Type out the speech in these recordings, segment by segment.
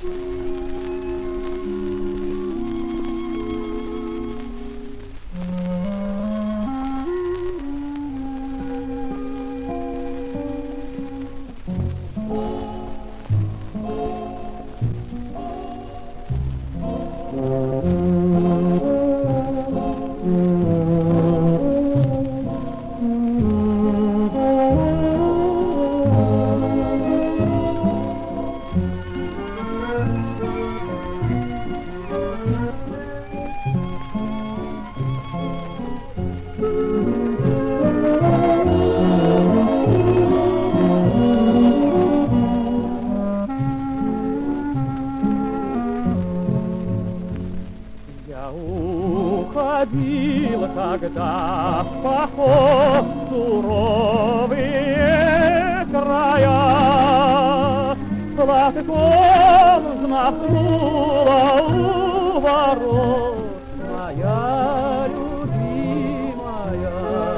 Уходил тогда в поход суровые края, платком взмахнула у ворот моя любимая.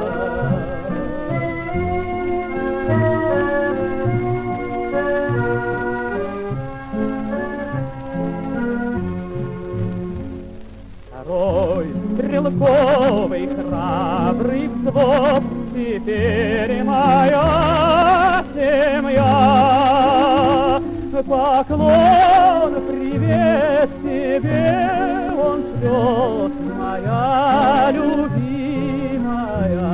Второй стрелковый храбрый взвод, теперь моя семья. Поклон, привет тебе он шлет, моя любимая.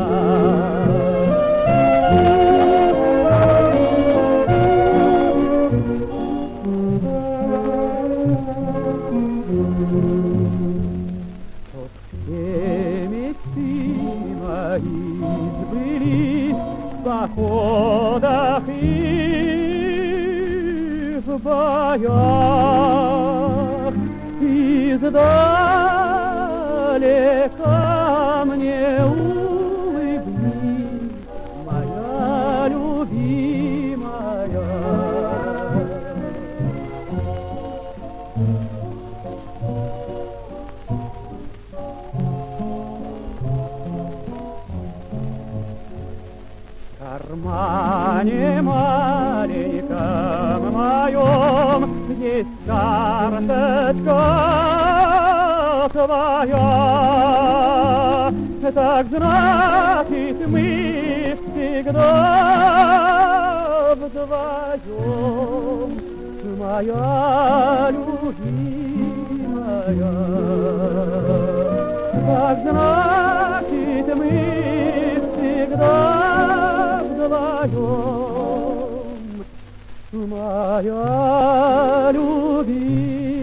Сбылись в походах и в боях, издалека мне улыбнись, моя любимая. В кармане маленьком моем есть карточка твоя. Так значит, мы всегда вдвоем, моя любимая. Так значит, мы всегда вдвоем, моя любимая.